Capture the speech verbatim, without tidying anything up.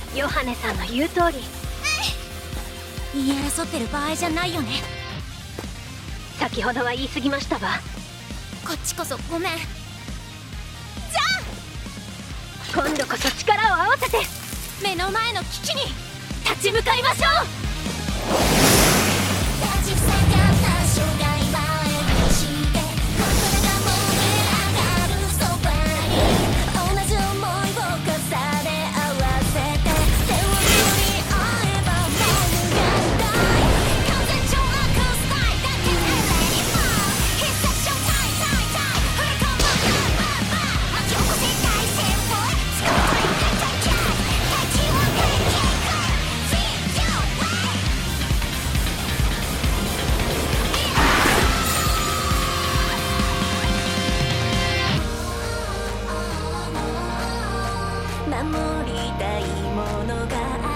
ヨハネさんの言う通り。 言い争ってる場合じゃないよね。 先ほどは言い過ぎましたわ。 こっちこそごめん。じゃあ今度こそ力を合わせて目の前の危機に立ち向かいましょう。立ちふさがった障害前にして心が燃え上がるそばに同じ想いを重ね合わせて手を振り合えばもう無限大完全懲悪スタイルだけでレディーフォー必殺ショータイムタイムタイム振り込むバーバーバー巻き起こせ大旋風使うと一回体験大地を変えていく守りたいものがある